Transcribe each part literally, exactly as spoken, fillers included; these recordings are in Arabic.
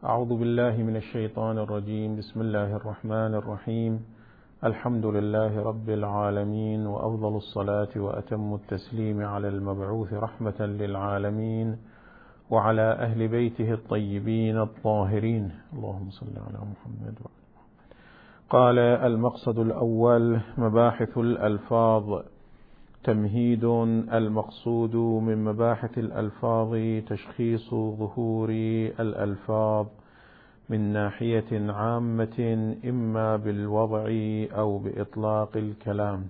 أعوذ بالله من الشيطان الرجيم. بسم الله الرحمن الرحيم. الحمد لله رب العالمين، وأفضل الصلاة وأتم التسليم على المبعوث رحمة للعالمين وعلى أهل بيته الطيبين الطاهرين، اللهم صل على محمد. قال: المقصد الأول مباحث الألفاظ. تمهيد: المقصود من مباحث الألفاظ تشخيص ظهور الألفاظ من ناحية عامة، إما بالوضع أو بإطلاق الكلام.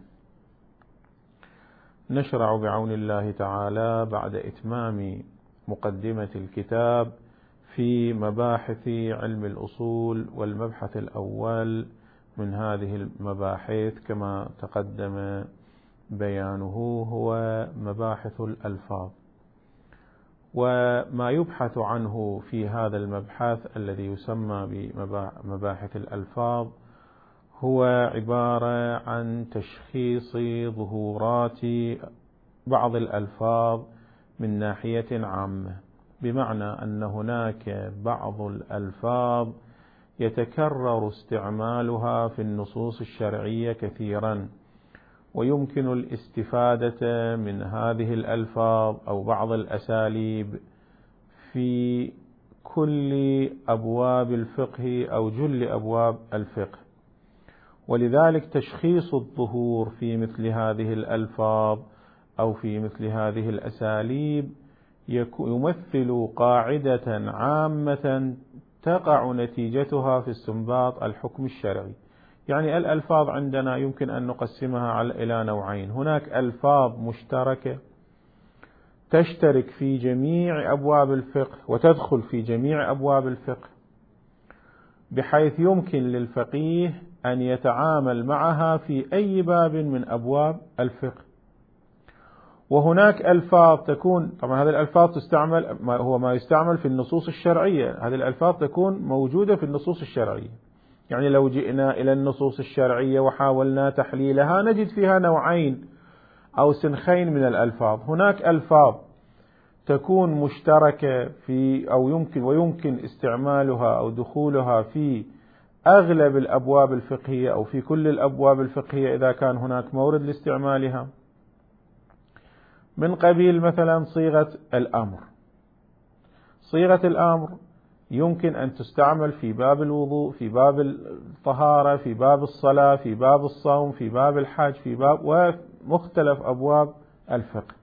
نشرع بعون الله تعالى بعد إتمام مقدمة الكتاب في مباحث علم الأصول، والمبحث الأول من هذه المباحث كما تقدم بيانه هو مباحث الألفاظ. وما يبحث عنه في هذا المبحث الذي يسمى بمباحث الألفاظ هو عبارة عن تشخيص ظهورات بعض الألفاظ من ناحية عامة، بمعنى أن هناك بعض الألفاظ يتكرر استعمالها في النصوص الشرعية كثيرا، ويمكن الاستفادة من هذه الألفاظ أو بعض الأساليب في كل أبواب الفقه أو جل أبواب الفقه. ولذلك تشخيص الظهور في مثل هذه الألفاظ أو في مثل هذه الأساليب يمثل قاعدة عامة تقع نتيجتها في استنباط الحكم الشرعي. يعني الألفاظ عندنا يمكن أن نقسمها إلى نوعين: هناك ألفاظ مشتركة تشترك في جميع أبواب الفقه وتدخل في جميع أبواب الفقه، بحيث يمكن للفقيه أن يتعامل معها في أي باب من أبواب الفقه. وهناك ألفاظ تكون، طبعا هذه الألفاظ تستعمل، هو ما يستعمل في النصوص الشرعية، هذه الألفاظ تكون موجودة في النصوص الشرعية. يعني لو جئنا إلى النصوص الشرعية وحاولنا تحليلها نجد فيها نوعين أو سنخين من الألفاظ. هناك ألفاظ تكون مشتركة في أو يمكن ويمكن استعمالها أو دخولها في أغلب الأبواب الفقهية أو في كل الأبواب الفقهية إذا كان هناك مورد لاستعمالها، من قبيل مثلا صيغة الأمر. صيغة الأمر يمكن أن تستعمل في باب الوضوء، في باب الطهارة، في باب الصلاة، في باب الصوم، في باب الحج، في باب ومختلف أبواب الفقه.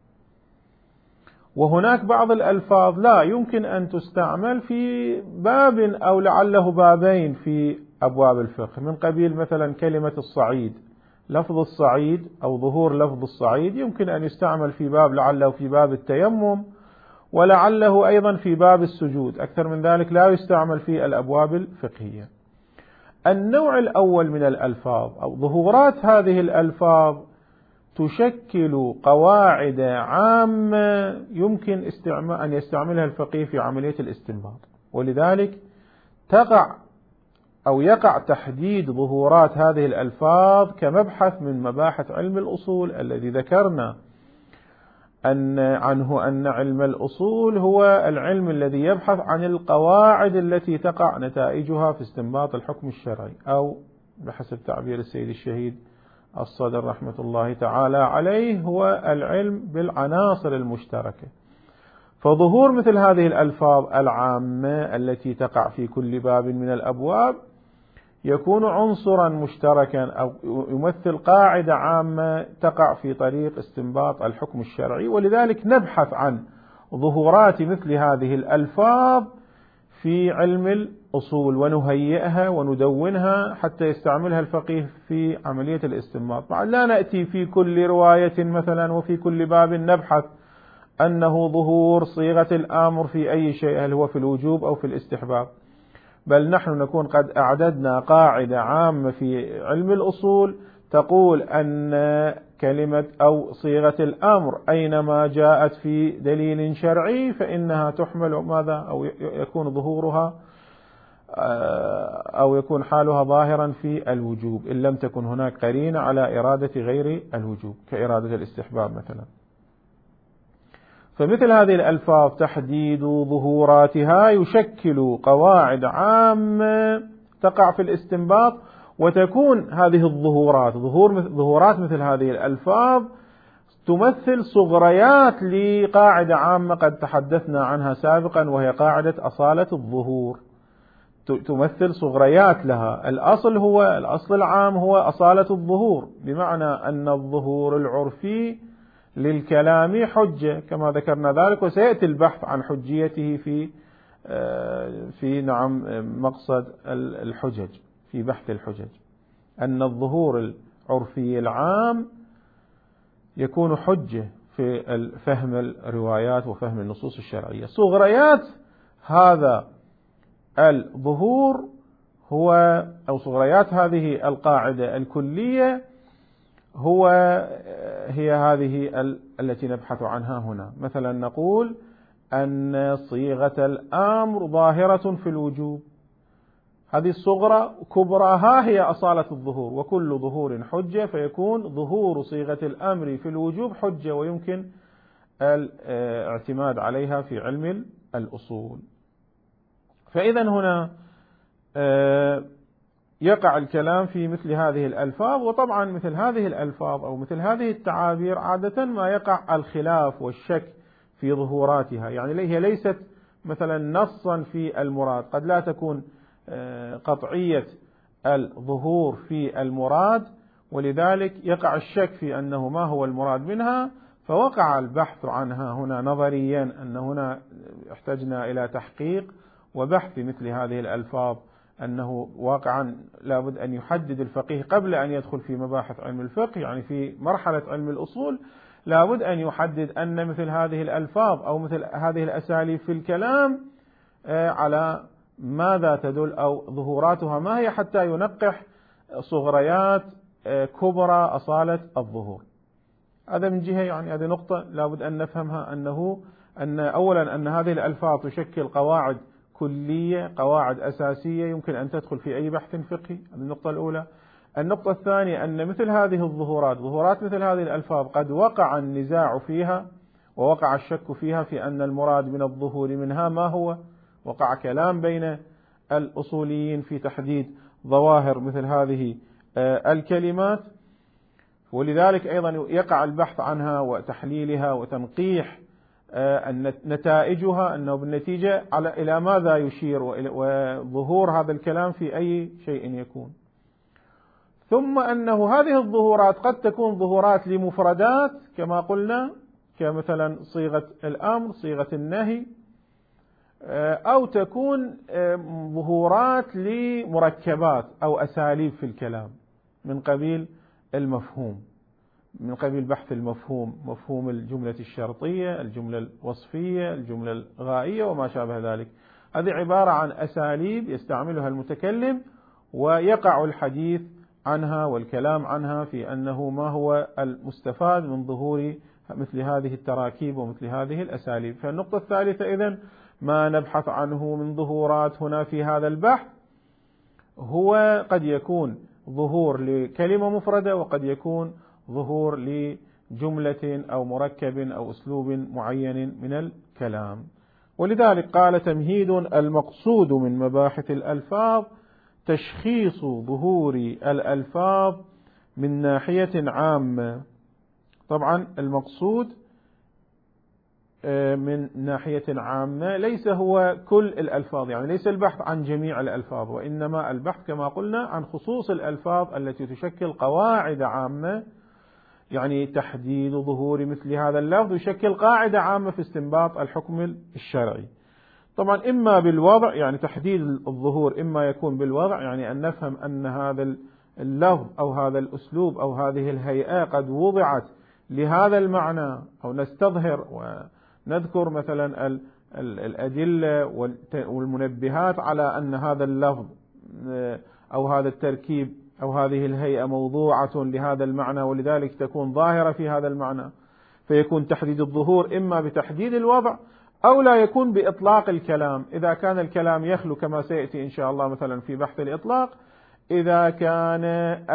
وهناك بعض الألفاظ لا يمكن أن تستعمل في باب أو لعله بابين في أبواب الفقه، من قبيل مثلا كلمة الصعيد. لفظ الصعيد أو ظهور لفظ الصعيد يمكن أن يستعمل في باب لعله في باب التيمم، ولعله أيضا في باب السجود. أكثر من ذلك لا يستعمل في الأبواب الفقهية. النوع الأول من الألفاظ أو ظهورات هذه الألفاظ تشكل قواعد عامة يمكن استعمال أن يستعملها الفقيه في عملية الاستنباط، ولذلك تقع أو يقع تحديد ظهورات هذه الألفاظ كمبحث من مباحث علم الأصول الذي ذكرنا أن عنه أن علم الأصول هو العلم الذي يبحث عن القواعد التي تقع نتائجها في استنباط الحكم الشرعي، أو بحسب تعبير السيد الشهيد الصدر رحمة الله تعالى عليه هو العلم بالعناصر المشتركة. فظهور مثل هذه الألفاظ العامة التي تقع في كل باب من الأبواب يكون عنصرا مشتركا أو يمثل قاعدة عامة تقع في طريق استنباط الحكم الشرعي. ولذلك نبحث عن ظهورات مثل هذه الألفاظ في علم الأصول ونهيئها وندونها حتى يستعملها الفقيه في عملية الاستنباط. لا نأتي في كل رواية مثلا وفي كل باب نبحث أنه ظهور صيغة الآمر في أي شيء، هل هو في الوجوب أو في الاستحباب، بل نحن نكون قد أعددنا قاعدة عامة في علم الأصول تقول أن كلمة أو صيغة الأمر أينما جاءت في دليل شرعي فإنها تحمل ماذا أو يكون ظهورها أو يكون حالها ظاهرا في الوجوب، إن لم تكن هناك قرينة على إرادة غير الوجوب كإرادة الاستحباب مثلا. فمثل هذه الألفاظ تحديد ظهوراتها يشكل قواعد عامة تقع في الاستنباط، وتكون هذه الظهورات ظهور ظهورات مثل هذه الألفاظ تمثل صغريات لقاعدة عامة قد تحدثنا عنها سابقا، وهي قاعدة أصالة الظهور. تمثل صغريات لها. الأصل هو الأصل العام هو أصالة الظهور، بمعنى أن الظهور العرفي للكلام حجة كما ذكرنا ذلك، وسيأتي البحث عن حجيته في في نعم مقصد الحجج، في بحث الحجج، أن الظهور العرفي العام يكون حجة في فهم الروايات وفهم النصوص الشرعية. صغريات هذا الظهور هو أو صغريات هذه القاعدة الكلية هو هي هذه التي نبحث عنها هنا. مثلا نقول أن صيغة الأمر ظاهرة في الوجوب، هذه الصغرى كبراها هي أصالة الظهور، وكل ظهور حجة، فيكون ظهور صيغة الأمر في الوجوب حجة ويمكن الاعتماد عليها في علم الأصول. فإذا هنا يقع الكلام في مثل هذه الألفاظ، وطبعا مثل هذه الألفاظ أو مثل هذه التعابير عادة ما يقع الخلاف والشك في ظهوراتها، يعني هي ليست مثلا نصا في المراد، قد لا تكون قطعية الظهور في المراد، ولذلك يقع الشك في أنه ما هو المراد منها، فوقع البحث عنها هنا نظريا أن هنا احتجنا إلى تحقيق وبحث مثل هذه الألفاظ، أنه واقعا لابد أن يحدد الفقيه قبل أن يدخل في مباحث علم الفقه، يعني في مرحلة علم الأصول لابد أن يحدد أن مثل هذه الألفاظ أو مثل هذه الأساليب في الكلام على ماذا تدل أو ظهوراتها ما هي، حتى ينقح صغريات كبرى أصالة الظهور. هذا من جهة، يعني هذه نقطة لابد أن نفهمها، أنه أن أولا أن هذه الألفاظ تشكل قواعد كلية، قواعد أساسية يمكن أن تدخل في أي بحث فقهي. هذه النقطة الأولى. النقطة الثانية أن مثل هذه الظهورات ظهورات مثل هذه الألفاظ قد وقع النزاع فيها ووقع الشك فيها في أن المراد من الظهور منها ما هو، وقع كلام بين الأصوليين في تحديد ظواهر مثل هذه الكلمات، ولذلك أيضا يقع البحث عنها وتحليلها وتنقيح نتائجها، أنه بالنتيجة على إلى ماذا يشير وظهور هذا الكلام في أي شيء يكون. ثم أنه هذه الظهورات قد تكون ظهورات لمفردات كما قلنا، كمثلا صيغة الأمر، صيغة النهي، أو تكون ظهورات لمركبات أو أساليب في الكلام من قبيل المفهوم، من قبيل بحث المفهوم، مفهوم الجملة الشرطية، الجملة الوصفية، الجملة الغائية وما شابه ذلك. هذه عبارة عن أساليب يستعملها المتكلم، ويقع الحديث عنها والكلام عنها في أنه ما هو المستفاد من ظهور مثل هذه التراكيب ومثل هذه الأساليب. فالنقطة الثالثة إذن ما نبحث عنه من ظهورات هنا في هذا البحث هو قد يكون ظهور لكلمة مفردة، وقد يكون ظهور لجملة أو مركب أو أسلوب معين من الكلام. ولذلك قال تمهيد: المقصود من مباحث الألفاظ تشخيص ظهور الألفاظ من ناحية عامة. طبعا المقصود من ناحية عامة ليس هو كل الألفاظ، يعني ليس البحث عن جميع الألفاظ، وإنما البحث كما قلنا عن خصوص الألفاظ التي تشكل قواعد عامة، يعني تحديد ظهور مثل هذا اللفظ يشكل قاعدة عامة في استنباط الحكم الشرعي. طبعا إما بالوضع، يعني تحديد الظهور إما يكون بالوضع، يعني أن نفهم أن هذا اللفظ أو هذا الأسلوب أو هذه الهيئة قد وضعت لهذا المعنى، أو نستظهر ونذكر مثلا الأدلة والمنبهات على أن هذا اللفظ أو هذا التركيب أو هذه الهيئة موضوعة لهذا المعنى، ولذلك تكون ظاهرة في هذا المعنى. فيكون تحديد الظهور إما بتحديد الوضع، أو لا يكون بإطلاق الكلام. إذا كان الكلام يخلو كما سيأتي إن شاء الله مثلا في بحث الإطلاق، إذا كان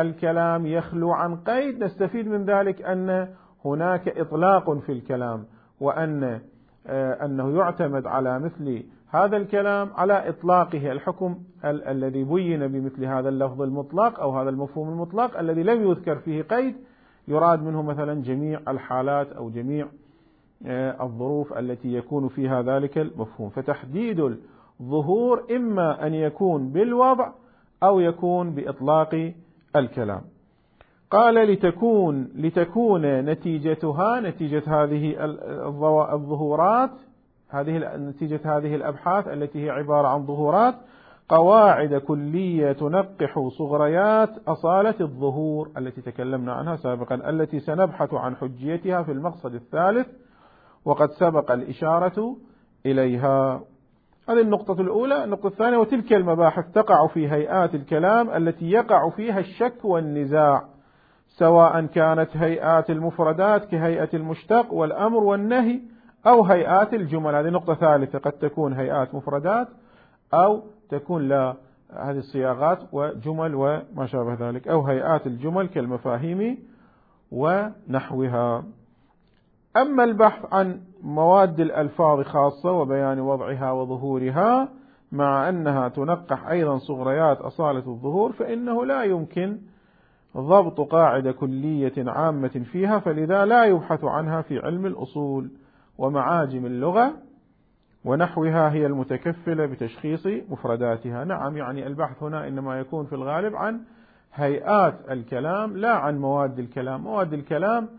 الكلام يخلو عن قيد نستفيد من ذلك أن هناك إطلاق في الكلام، وأن أنه يعتمد على مثل هذا الكلام على إطلاقه الحكم ال الذي بين بمثل هذا اللفظ المطلق أو هذا المفهوم المطلق الذي لم يذكر فيه قيد، يراد منه مثلا جميع الحالات أو جميع الظروف التي يكون فيها ذلك المفهوم. فتحديد الظهور إما أن يكون بالوضع أو يكون بإطلاق الكلام. قال لتكون لتكون نتيجتها نتيجة هذه الظهورات، هذه نتيجة هذه الأبحاث التي هي عبارة عن ظهورات، قواعد كلية تنقح صغريات أصالة الظهور التي تكلمنا عنها سابقا، التي سنبحث عن حجيتها في المقصد الثالث وقد سبق الإشارة إليها. هذه النقطة الأولى. النقطة الثانية: وتلك المباحث تقع في هيئات الكلام التي يقع فيها الشك والنزاع، سواء كانت هيئات المفردات كهيئة المشتق والأمر والنهي، أو هيئات الجمل. هذه نقطة ثالثة، قد تكون هيئات مفردات أو تكون لا هذه الصياغات وجمل وما شابه ذلك، أو هيئات الجمل كالمفاهيم ونحوها. أما البحث عن مواد الألفاظ خاصة وبيان وضعها وظهورها، مع أنها تنقح أيضا صغريات أصالة الظهور، فإنه لا يمكن ضبط قاعدة كلية عامة فيها، فلذا لا يبحث عنها في علم الأصول ومعاجم اللغة ونحوها، هي المتكفلة بتشخيص مفرداتها. نعم، يعني البحث هنا إنما يكون في الغالب عن هيئات الكلام لا عن مواد الكلام. مواد الكلام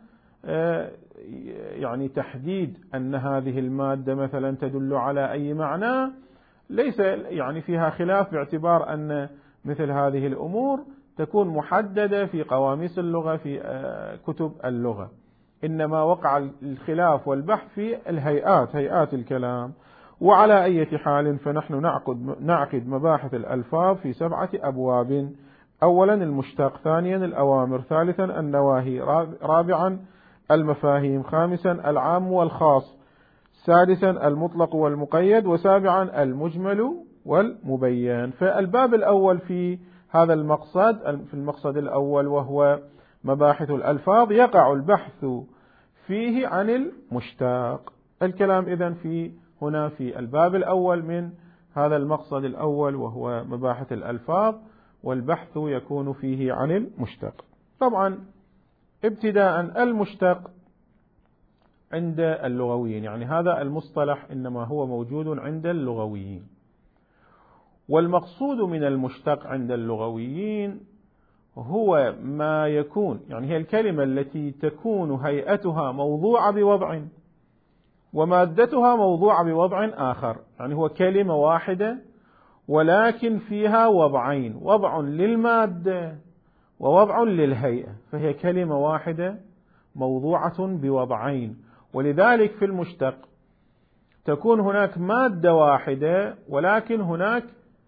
يعني تحديد أن هذه المادة مثلا تدل على أي معنى ليس يعني فيها خلاف، باعتبار أن مثل هذه الأمور تكون محددة في قواميس اللغة في كتب اللغة، إنما وقع الخلاف والبحث في الهيئات، هيئات الكلام. وعلى أي حال فنحن نعقد, نعقد مباحث الألفاظ في سبعة أبواب: أولا المشتق، ثانيا الأوامر، ثالثا النواهي، رابعا المفاهيم، خامسا العام والخاص، سادسا المطلق والمقيد، وسابعا المجمل والمبين. فالباب الأول في هذا المقصد، في المقصد الأول وهو مباحث الألفاظ، يقع البحث فيه عن المشتق. الكلام إذن في هنا في الباب الأول من هذا المقصد الأول وهو مباحث الألفاظ، والبحث يكون فيه عن المشتق. طبعا ابتداء المشتق عند اللغويين، يعني هذا المصطلح إنما هو موجود عند اللغويين، والمقصود من المشتق عند اللغويين هو ما يكون، يعني هي الكلمة التي تكون هيئتها موضوعة بوضع ومادتها موضوعة بوضع آخر، يعني هو كلمة واحدة ولكن فيها وضعين، وضع للمادة ووضع للهيئة، فهي كلمة واحدة موضوعة بوضعين. ولذلك في المشتق تكون هناك مادة واحدة ولكن هناك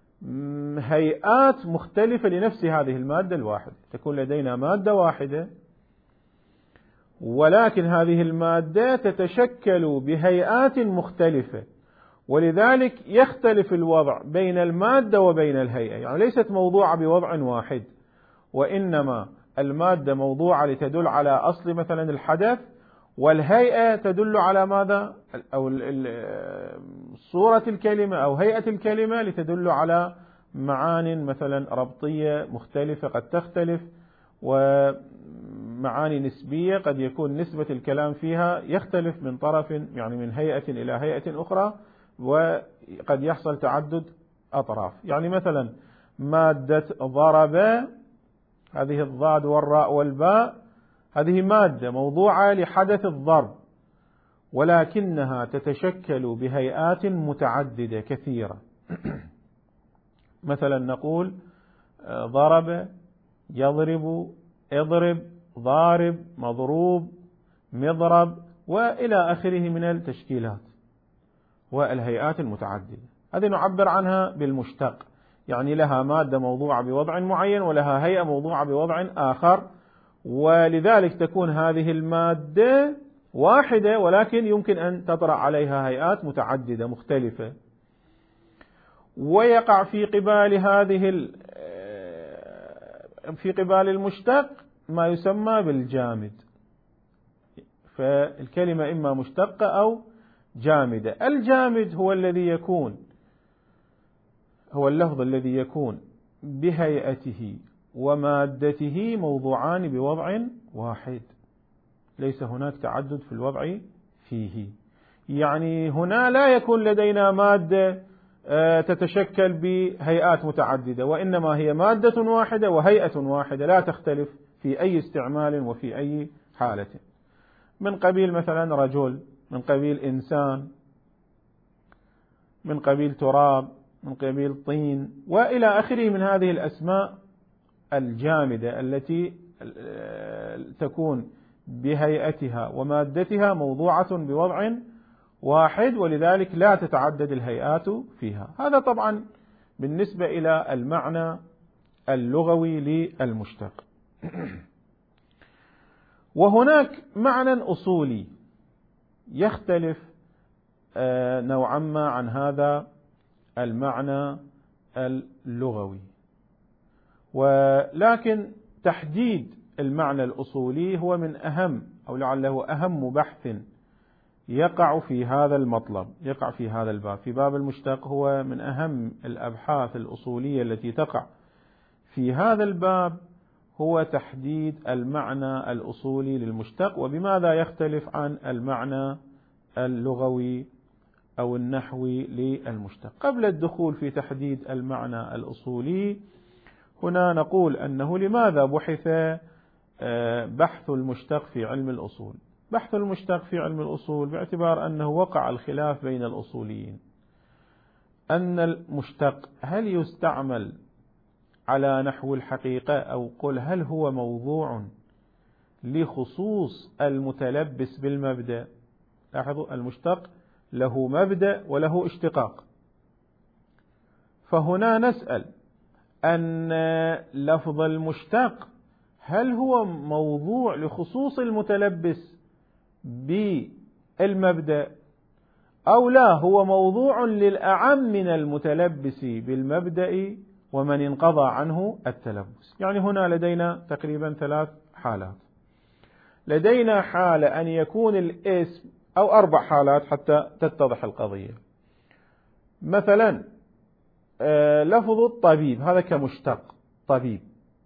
هيئات مختلفة لنفس هذه المادة الواحدة. تكون لدينا مادة واحدة ولكن هذه المادة تتشكل بهيئات مختلفة، ولذلك يختلف الوضع بين المادة وبين الهيئة، يعني ليست موضوعة بوضع واحد، وإنما المادة موضوعة لتدل على أصل مثلا الحدث، والهيئة تدل على ماذا؟ أو صورة الكلمة أو هيئة الكلمة لتدل على معان مثلا ربطية مختلفة قد تختلف، ومعاني نسبية قد يكون نسبة الكلام فيها يختلف من طرف، يعني من هيئة إلى هيئة أخرى، وقد يحصل تعدد أطراف. يعني مثلا مادة ضرب، هذه الضاد والراء والباء، هذه مادة موضوعة لحدث الضرب، ولكنها تتشكل بهيئات متعددة كثيرة. مثلا نقول ضرب، يضرب، اضرب، ضارب، مضروب، مضرب، وإلى آخره من التشكيلات والهيئات المتعددة. هذه نعبر عنها بالمشتق، يعني لها مادة موضوعة بوضع معين ولها هيئة موضوعة بوضع آخر، ولذلك تكون هذه المادة واحدة ولكن يمكن أن تطرأ عليها هيئات متعددة مختلفة. ويقع في قبال هذه في قبال المشتق ما يسمى بالجامد. فالكلمة إما مشتقة أو جامدة. الجامد هو الذي يكون هو اللفظ الذي يكون بهيئته ومادته موضوعان بوضع واحد، ليس هناك تعدد في الوضع فيه. يعني هنا لا يكون لدينا مادة تتشكل بهيئات متعددة، وإنما هي مادة واحدة وهيئة واحدة لا تختلف في أي استعمال وفي أي حالة، من قبيل مثلا رجل، من قبيل إنسان، من قبيل تراب، من قبيل طين، وإلى آخره من هذه الأسماء الجامدة التي تكون بهيئتها ومادتها موضوعة بوضع واحد، ولذلك لا تتعدد الهيئات فيها. هذا طبعا بالنسبة إلى المعنى اللغوي للمشتق. وهناك معنى أصولي يختلف نوعا ما عن هذا المعنى اللغوي، ولكن تحديد المعنى الأصولي هو من أهم أو لعله أهم بحث يقع في هذا المطلب، يقع في هذا الباب، في باب المشتق. هو من أهم الأبحاث الأصولية التي تقع في هذا الباب، هو تحديد المعنى الأصولي للمشتق، وبماذا يختلف عن المعنى اللغوي أو النحوي للمشتق. قبل الدخول في تحديد المعنى الأصولي، هنا نقول أنه لماذا بحث بحث المشتق في علم الأصول. بحث المشتق في علم الأصول باعتبار أنه وقع الخلاف بين الأصوليين أن المشتق هل يستعمل على نحو الحقيقة، أو قل هل هو موضوع لخصوص المتلبس بالمبدأ. لاحظوا، المشتق له مبدأ وله اشتقاق، فهنا نسأل أن لفظ المشتق هل هو موضوع لخصوص المتلبس بالمبدأ، أو لا هو موضوع للأعم من المتلبس بالمبدأ ومن انقضى عنه التلبس. يعني هنا لدينا تقريبا ثلاث حالات. لدينا حالة أن يكون الاسم، أو أربع حالات حتى تتضح القضية. مثلا لفظ الطبيب، هذا كمشتق طبيب،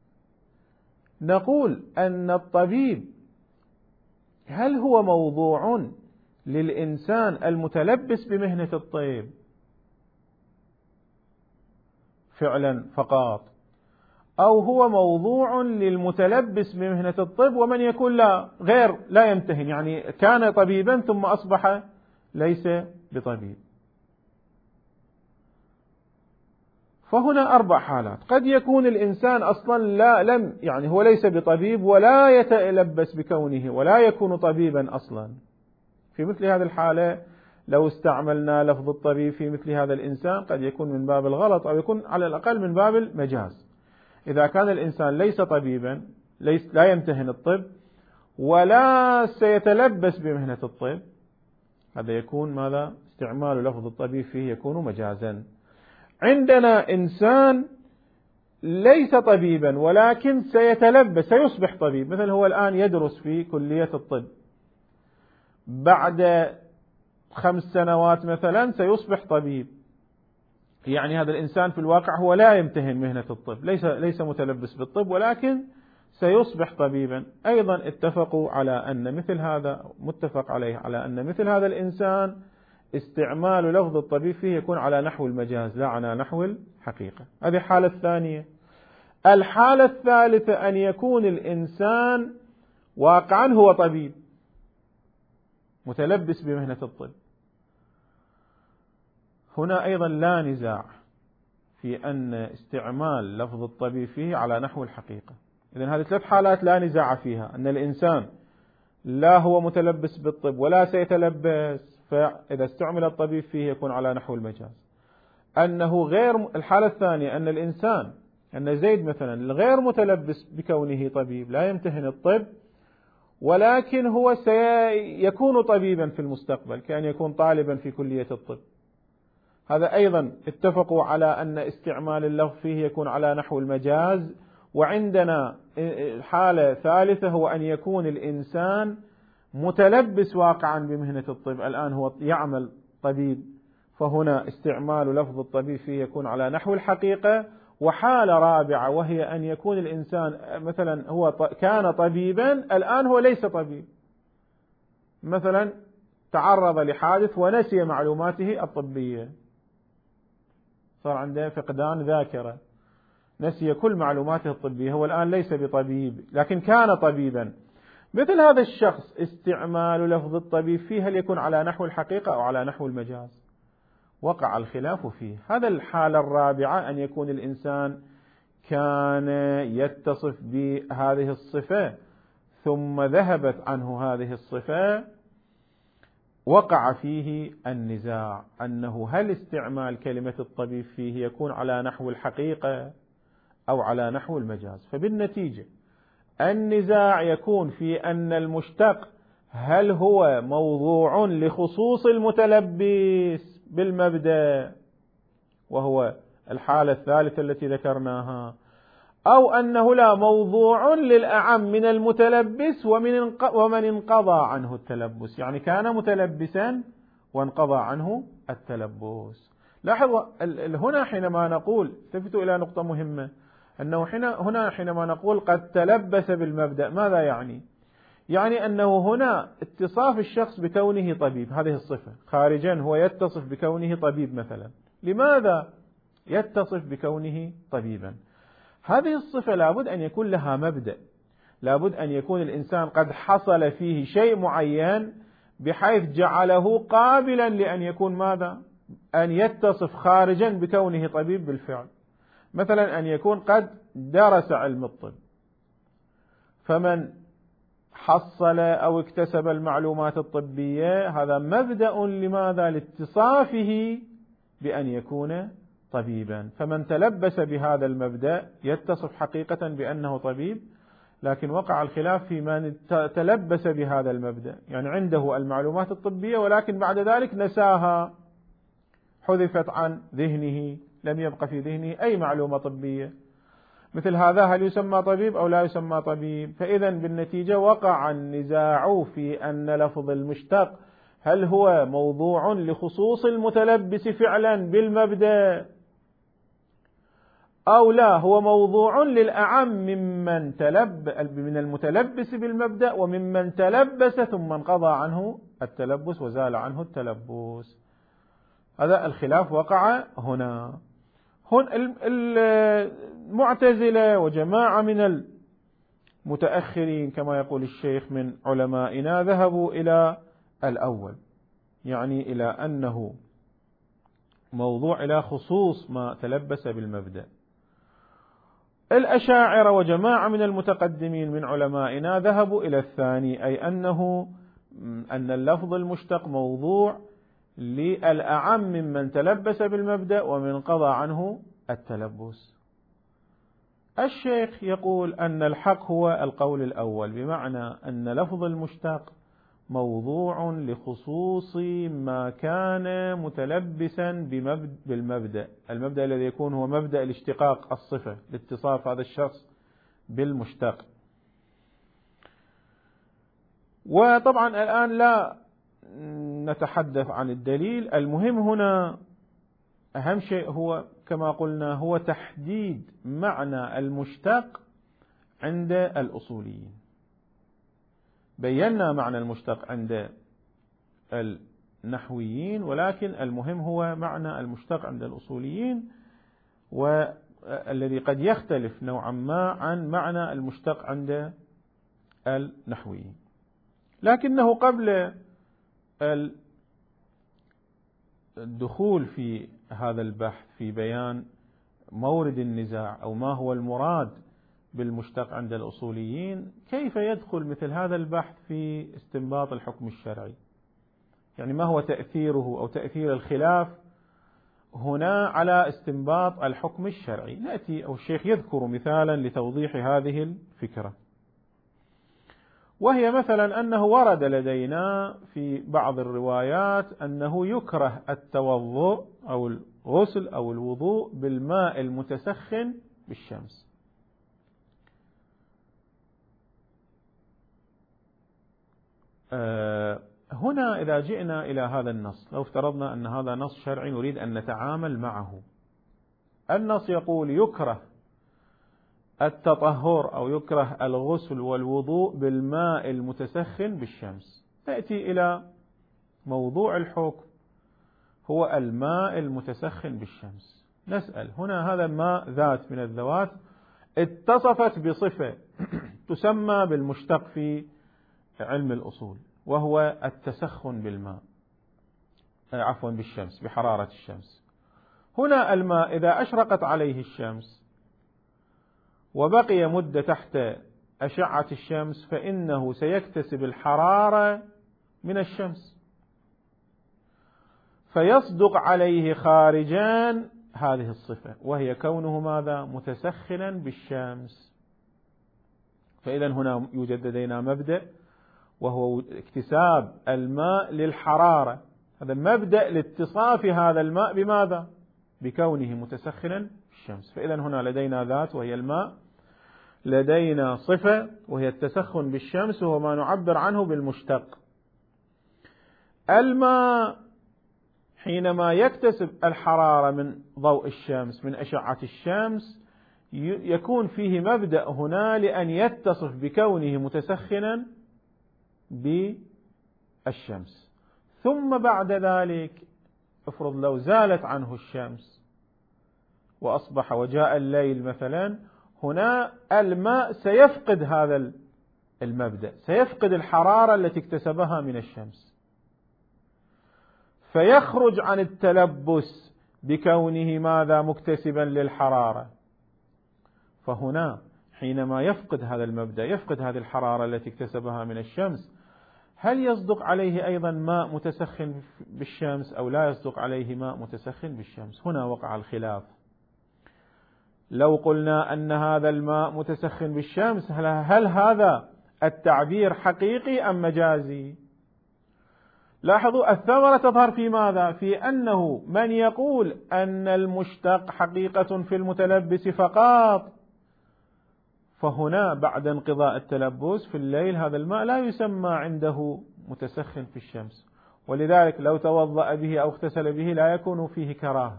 نقول أن الطبيب هل هو موضوع للإنسان المتلبس بمهنة الطب فعلا فقط، أو هو موضوع للمتلبس بمهنة الطب ومن يكون لا غير لا يمتهن، يعني كان طبيبا ثم أصبح ليس بطبيب. فهنا أربع حالات. قد يكون الإنسان أصلا لا لم يعني هو ليس بطبيب ولا يتلبس بكونه ولا يكون طبيبا أصلا. في مثل هذه الحالة لو استعملنا لفظ الطبيب في مثل هذا الإنسان قد يكون من باب الغلط، أو يكون على الأقل من باب المجاز. إذا كان الإنسان ليس طبيبا، ليس لا يمتهن الطب ولا سيتلبس بمهنة الطب، هذا يكون ماذا؟ استعمال لفظ الطبيب فيه يكون مجازا. عندنا إنسان ليس طبيبا ولكن سيتلبس، سيصبح طبيب، مثل هو الآن يدرس في كلية الطب، بعد خمس سنوات مثلا سيصبح طبيب. يعني هذا الإنسان في الواقع هو لا يمتهن مهنة الطب، ليس ليس متلبس بالطب، ولكن سيصبح طبيبا. أيضا اتفقوا على أن مثل هذا، متفق عليه على أن مثل هذا الإنسان استعمال لفظ الطبيب فيه يكون على نحو المجاز لا على نحو الحقيقة. هذه الحالة الثانية. الحالة الثالثة أن يكون الإنسان واقعا هو طبيب متلبس بمهنة الطب. هنا أيضا لا نزاع في أن استعمال لفظ الطبيب فيه على نحو الحقيقة. إذن هذه ثلاث حالات لا نزاع فيها، أن الإنسان لا هو متلبس بالطب ولا سيتلبس، فإذا استعمل الطبيب فيه يكون على نحو المجاز. أنه غير الحالة الثانية أن الإنسان أن زيد مثلا غير متلبس بكونه طبيب، لا يمتهن الطب ولكن هو سيكون طبيبا في المستقبل، كأن يكون طالبا في كلية الطب. هذا أيضا اتفقوا على أن استعمال اللفظ فيه يكون على نحو المجاز. وعندنا حالة ثالثة هو أن يكون الإنسان متلبس واقعا بمهنة الطب، الآن هو يعمل طبيب، فهنا استعمال لفظ الطبيب فيه يكون على نحو الحقيقة. وحالة رابعة وهي أن يكون الإنسان مثلا هو كان طبيبا الآن هو ليس طبيب، مثلا تعرض لحادث ونسي معلوماته الطبية، صار عنده فقدان ذاكرة، نسي كل معلوماته الطبية، هو الآن ليس بطبيب لكن كان طبيبا. مثل هذا الشخص استعمال لفظ الطبيب فيه هل يكون على نحو الحقيقة أو على نحو المجاز؟ وقع الخلاف فيه. هذا الحالة الرابعة أن يكون الإنسان كان يتصف بهذه الصفة ثم ذهبت عنه هذه الصفة، وقع فيه النزاع أنه هل استعمال كلمة الطبيب فيه يكون على نحو الحقيقة أو على نحو المجاز. فبالنتيجة النزاع يكون في أن المشتق هل هو موضوع لخصوص المتلبس بالمبدأ وهو الحالة الثالثة التي ذكرناها، أو أنه لا موضوع للأعم من المتلبس ومن انقضى عنه التلبس، يعني كان متلبسا وانقضى عنه التلبس. لاحظوا هنا حينما نقول، التفتوا إلى نقطة مهمة، أنه هنا حينما نقول قد تلبس بالمبدأ ماذا يعني؟ يعني أنه هنا اتصاف الشخص بكونه طبيب، هذه الصفة خارجا هو يتصف بكونه طبيب مثلا. لماذا يتصف بكونه طبيبا؟ هذه الصفة لابد أن يكون لها مبدأ، لابد أن يكون الإنسان قد حصل فيه شيء معين بحيث جعله قابلا لأن يكون ماذا؟ أن يتصف خارجا بكونه طبيب بالفعل. مثلا أن يكون قد درس علم الطب، فمن حصل أو اكتسب المعلومات الطبية هذا مبدأ لماذا؟ لاتصافه بأن يكون طبيبا. فمن تلبس بهذا المبدأ يتصف حقيقة بأنه طبيب، لكن وقع الخلاف في من تلبس بهذا المبدأ، يعني عنده المعلومات الطبية ولكن بعد ذلك نساها، حذفت عن ذهنه، لم يبقى في ذهنه أي معلومة طبية. مثل هذا هل يسمى طبيب أو لا يسمى طبيب؟ فإذا بالنتيجة وقع النزاع في أن لفظ المشتق هل هو موضوع لخصوص المتلبس فعلا بالمبدأ أو لا هو موضوع للأعم ممن تلب من المتلبس بالمبدأ وممن تلبس ثم انقضى عنه التلبس وزال عنه التلبس. هذا الخلاف وقع هنا. هنا المعتزلة وجماعة من المتأخرين كما يقول الشيخ من علمائنا ذهبوا إلى الأول، يعني إلى أنه موضوع إلى خصوص ما تلبس بالمبدأ. الأشاعرة وجماعة من المتقدمين من علمائنا ذهبوا إلى الثاني، أي أنه أن اللفظ المشتق موضوع للأعم ممن تلبس بالمبدأ ومن قضى عنه التلبس. الشيخ يقول أن الحق هو القول الأول، بمعنى أن لفظ المشتق موضوع لخصوص ما كان متلبسا بالمبدأ، المبدأ الذي يكون هو مبدأ الاشتقاق الصفة لاتصاف هذا الشخص بالمشتق. وطبعا الآن لا نتحدث عن الدليل، المهم هنا أهم شيء هو كما قلنا هو تحديد معنى المشتق عند الأصوليين. بينا معنى المشتق عند النحويين، ولكن المهم هو معنى المشتق عند الأصوليين، والذي قد يختلف نوعا ما عن معنى المشتق عند النحويين. لكنه قبل الدخول في هذا البحث في بيان مورد النزاع أو ما هو المراد بالمشتق عند الأصوليين، كيف يدخل مثل هذا البحث في استنباط الحكم الشرعي؟ يعني ما هو تأثيره أو تأثير الخلاف هنا على استنباط الحكم الشرعي؟ نأتي أو الشيخ يذكر مثالا لتوضيح هذه الفكرة، وهي مثلا أنه ورد لدينا في بعض الروايات أنه يكره التوضؤ أو الغسل أو الوضوء بالماء المتسخن بالشمس. هنا إذا جئنا إلى هذا النص، لو افترضنا أن هذا نص شرعي نريد أن نتعامل معه، النص يقول يكره التطهر أو يكره الغسل والوضوء بالماء المتسخن بالشمس، نأتي إلى موضوع الحكم هو الماء المتسخن بالشمس. نسأل هنا هذا ماء ذات من الذوات اتصفت بصفة تسمى بالمشتق في علم الأصول، وهو التسخن بالماء عفوا بالشمس بحرارة الشمس. هنا الماء إذا أشرقت عليه الشمس وبقي مدة تحت أشعة الشمس فإنه سيكتسب الحرارة من الشمس، فيصدق عليه خارجان هذه الصفة، وهي كونه ماذا؟ متسخنا بالشمس. فإذا هنا يوجد لدينا مبدأ وهو اكتساب الماء للحرارة، هذا مبدأ لاتصاف هذا الماء بماذا؟ بكونه متسخنا بالشمس. فإذا هنا لدينا ذات وهي الماء، لدينا صفة وهي التسخن بالشمس وهو ما نعبر عنه بالمشتق. الماء حينما يكتسب الحرارة من ضوء الشمس من أشعة الشمس يكون فيه مبدأ هنا لأن يتصف بكونه متسخنا بالشمس، ثم بعد ذلك افرض لو زالت عنه الشمس وأصبح وجاء الليل مثلا، هنا الماء سيفقد هذا المبدأ، سيفقد الحرارة التي اكتسبها من الشمس، فيخرج عن التلبس بكونه ماذا؟ مكتسبا للحرارة. فهنا حينما يفقد هذا المبدأ، يفقد هذه الحرارة التي اكتسبها من الشمس، هل يصدق عليه أيضا ماء متسخن بالشمس أو لا يصدق عليه ماء متسخن بالشمس؟ هنا وقع الخلاف. لو قلنا أن هذا الماء متسخن بالشمس، هل هذا التعبير حقيقي أم مجازي؟ لاحظوا الثمرة تظهر في ماذا؟ في أنه من يقول أن المشتق حقيقة في المتلبس فقط، فهنا بعد انقضاء التلبس في الليل هذا الماء لا يسمى عنده متسخن في الشمس، ولذلك لو توضأ به أو اغتسل به لا يكون فيه كراهة.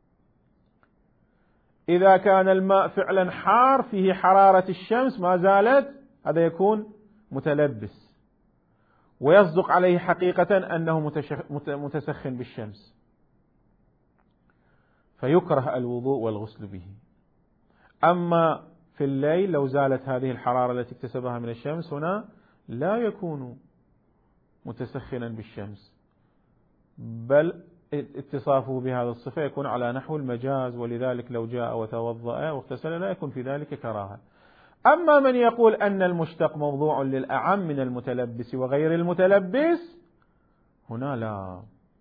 إذا كان الماء فعلا حار فيه حرارة الشمس ما زالت، هذا يكون متلبس ويصدق عليه حقيقة أنه متسخن بالشمس، فيكره الوضوء والغسل به. أما في الليل لو زالت هذه الحرارة التي اكتسبها من الشمس هنا لا يكون متسخنا بالشمس، بل اتصافه بهذا الصفة يكون على نحو المجاز، ولذلك لو جاء وتوضأ واغتسل لا يكون في ذلك كراهة. أما من يقول أن المشتق موضوع للأعم من المتلبس وغير المتلبس، هنا لا،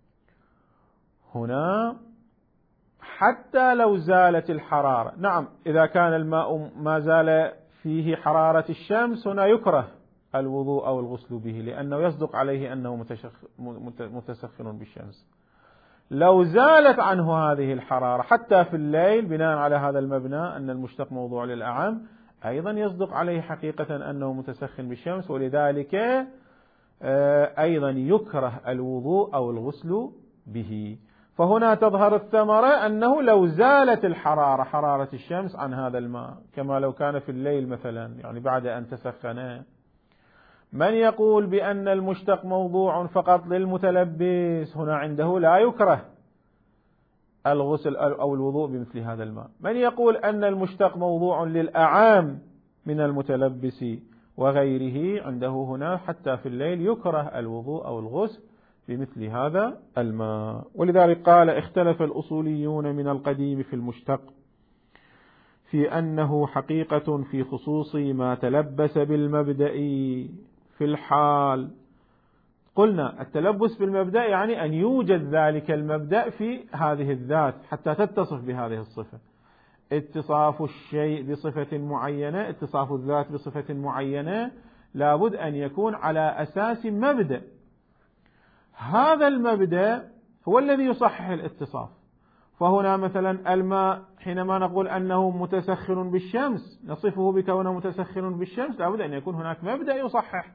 هنا حتى لو زالت الحرارة، نعم إذا كان الماء ما زال فيه حرارة الشمس هنا يكره الوضوء أو الغسل به لأنه يصدق عليه أنه متسخن بالشمس. لو زالت عنه هذه الحرارة حتى في الليل بناء على هذا المبنى أن المشتق موضوع للأعم، أيضا يصدق عليه حقيقة أنه متسخن بالشمس، ولذلك أيضا يكره الوضوء أو الغسل به. فهنا تظهر الثمرة أنه لو زالت الحرارة حرارة الشمس عن هذا الماء كما لو كان في الليل مثلا يعني بعد أن تسخن، من يقول بأن المشتق موضوع فقط للمتلبس هنا عنده لا يكره الغسل أو الوضوء بمثل هذا الماء. من يقول أن المشتق موضوع للأعام من المتلبس وغيره عنده هنا حتى في الليل يكره الوضوء أو الغسل بمثل هذا الماء. ولذلك قال اختلف الأصوليون من القديم في المشتق في أنه حقيقة في خصوص ما تلبس بالمبدأ في الحال. قلنا التلبس بالمبدأ يعني أن يوجد ذلك المبدأ في هذه الذات حتى تتصف بهذه الصفة. اتصاف الشيء بصفة معينة، اتصاف الذات بصفة معينة لابد أن يكون على أساس مبدأ، هذا المبدأ هو الذي يصحح الاتصاف. فهنا مثلا الماء حينما نقول أنه متسخن بالشمس نصفه بكونه متسخن بالشمس، لابد أن يكون هناك مبدأ يصحح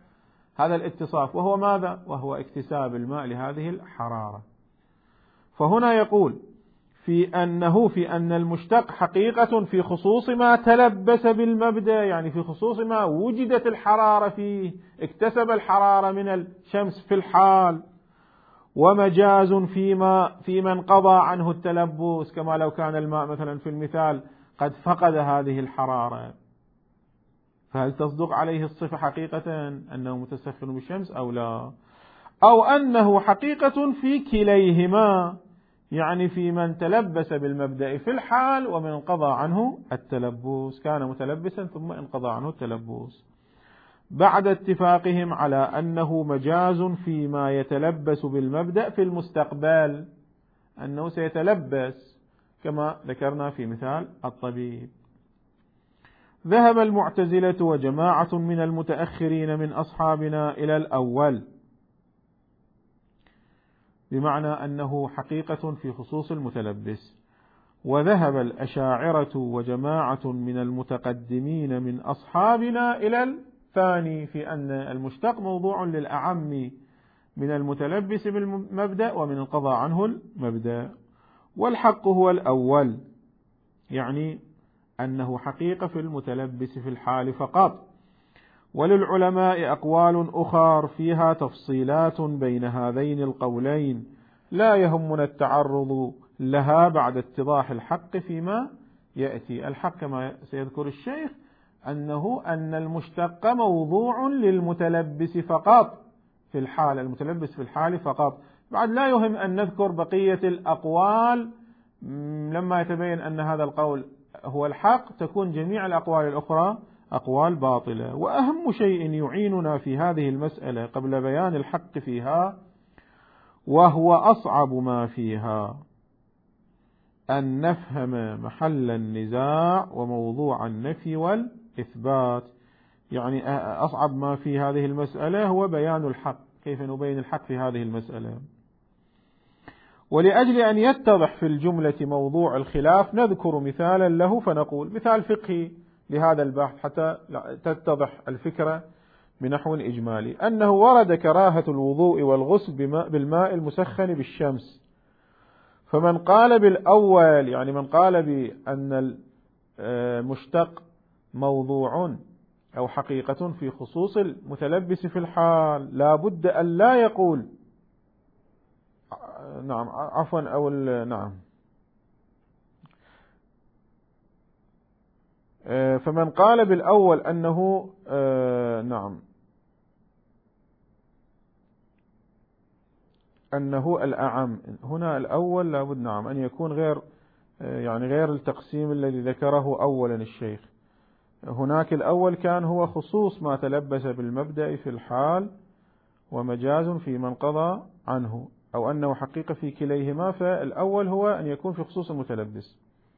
هذا الاتصاف، وهو ماذا؟ وهو اكتساب الماء لهذه الحرارة. فهنا يقول في أنه في أن المشتق حقيقة في خصوص ما تلبس بالمبدأ، يعني في خصوص ما وجدت الحرارة فيه، اكتسب الحرارة من الشمس في الحال، ومجاز فيما في من قضى عنه التلبس، كما لو كان الماء مثلا في المثال قد فقد هذه الحرارة، فهل تصدق عليه الصفة حقيقة أنه متسخن بالشمس أو لا؟ أو أنه حقيقة في كليهما، يعني في من تلبس بالمبدأ في الحال ومن انقضى عنه التلبس، كان متلبسا ثم انقضى عنه التلبس، بعد اتفاقهم على أنه مجاز فيما يتلبس بالمبدأ في المستقبل، أنه سيتلبس كما ذكرنا في مثال الطبيب. ذهب المعتزلة وجماعة من المتأخرين من أصحابنا إلى الأول، بمعنى أنه حقيقة في خصوص المتلبس، وذهب الأشاعرة وجماعة من المتقدمين من أصحابنا إلى الثاني، في أن المشتق موضوع للأعم من المتلبس بالمبدأ ومن انقضى عنه المبدأ، والحق هو الأول، يعني أنه حقيقة في المتلبس في الحال فقط. وللعلماء أقوال أخر فيها تفصيلات بين هذين القولين لا يهمنا التعرض لها بعد اتضاح الحق فيما يأتي. الحق كما سيذكر الشيخ أنه أن المشتق موضوع للمتلبس فقط في الحال، المتلبس في الحال فقط، بعد لا يهم أن نذكر بقية الأقوال لما يتبين أن هذا القول هو الحق، تكون جميع الأقوال الأخرى أقوال باطلة. وأهم شيء يعيننا في هذه المسألة قبل بيان الحق فيها، وهو أصعب ما فيها، أن نفهم محل النزاع وموضوع النفي والإثبات. يعني أصعب ما في هذه المسألة هو بيان الحق، كيف نبين الحق في هذه المسألة. ولأجل أن يتضح في الجملة موضوع الخلاف نذكر مثالا له، فنقول مثال فقهي لهذا البحث حتى تتضح الفكرة بنحو إجمالي، أنه ورد كراهة الوضوء والغسل بالماء المسخن بالشمس، فمن قال بالأول، يعني من قال بأن المشتق موضوع أو حقيقة في خصوص المتلبس في الحال، لا بد أن لا يقول نعم عفوا أو نعم فمن قال بالأول أنه نعم أنه الأعم، هنا الأول لابد نعم أن يكون غير، يعني غير التقسيم الذي ذكره أولا الشيخ. هناك الأول كان هو خصوص ما تلبس بالمبدأ في الحال، ومجاز في من قضى عنه، أو أنه حقيقة في كليهما، فالأول هو أن يكون في خصوص المتلبس.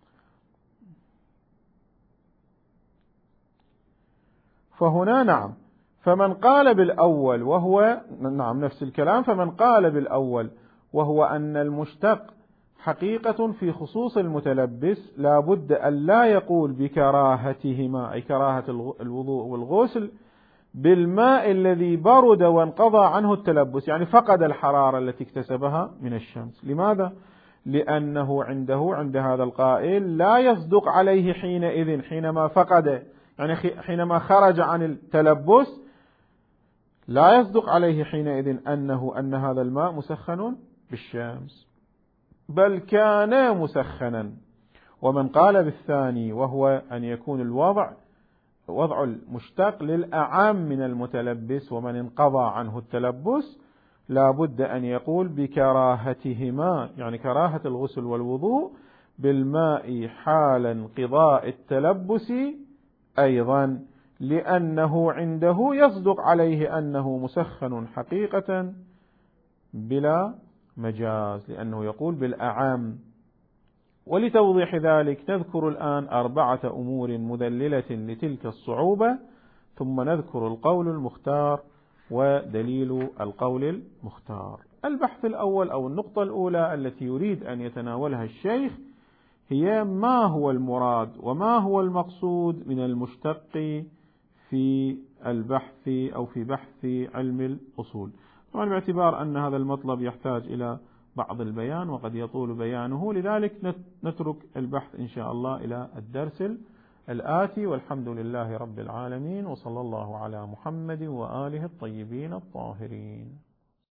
فهنا نعم فمن قال بالأول وهو نعم نفس الكلام، فمن قال بالأول وهو أن المشتق حقيقة في خصوص المتلبس، لا بد أن لا يقول بكراهتهما، أي كراهة الوضوء والغسل بالماء الذي برد وانقضى عنه التلبس، يعني فقد الحرارة التي اكتسبها من الشمس. لماذا؟ لأنه عنده عند هذا القائل لا يصدق عليه حينئذ، حينما فقد، يعني حينما خرج عن التلبس، لا يصدق عليه حينئذ أنه أن هذا الماء مسخن بالشمس، بل كان مسخنا. ومن قال بالثاني وهو أن يكون الوضع وضع المشتق للأعم من المتلبس ومن انقضى عنه التلبس، لا بد أن يقول بكراهتهما، يعني كراهة الغسل والوضوء بالماء حال انقضاء التلبس أيضا، لأنه عنده يصدق عليه أنه مسخن حقيقة بلا مجاز، لأنه يقول بالأعم. ولتوضيح ذلك نذكر الآن أربعة أمور مدللة لتلك الصعوبة، ثم نذكر القول المختار ودليل القول المختار. البحث الأول أو النقطة الأولى التي يريد أن يتناولها الشيخ هي ما هو المراد وما هو المقصود من المشتق في البحث أو في بحث علم الأصول. طبعا باعتبار أن هذا المطلب يحتاج إلى بعض البيان وقد يطول بيانه، لذلك نترك البحث إن شاء الله إلى الدرس الآتي، والحمد لله رب العالمين، وصلى الله على محمد وآله الطيبين الطاهرين.